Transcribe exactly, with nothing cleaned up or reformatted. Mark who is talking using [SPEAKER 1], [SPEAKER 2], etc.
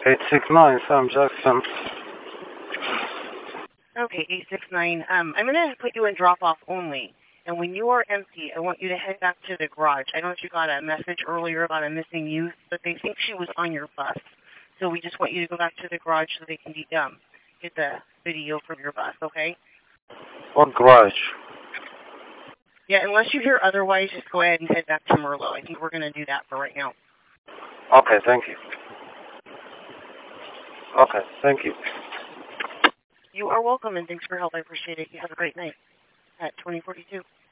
[SPEAKER 1] eight six nine, Sam Jackson.
[SPEAKER 2] Okay, eight six nine. Um, I'm going to put you in drop-off only. And when you are empty, I want you to head back to the garage. I don't know if you got a message earlier about a missing youth, but they think she was on your bus. So we just want you to go back to the garage so they can um, get the video from your bus, okay?
[SPEAKER 1] What garage?
[SPEAKER 2] Yeah, unless you hear otherwise, just go ahead and head back to Merlot. I think we're going to do that for right now.
[SPEAKER 1] Okay, thank you. Okay, thank you.
[SPEAKER 2] You are welcome, and thanks for your help. I appreciate it. You have a great night at twenty forty-two.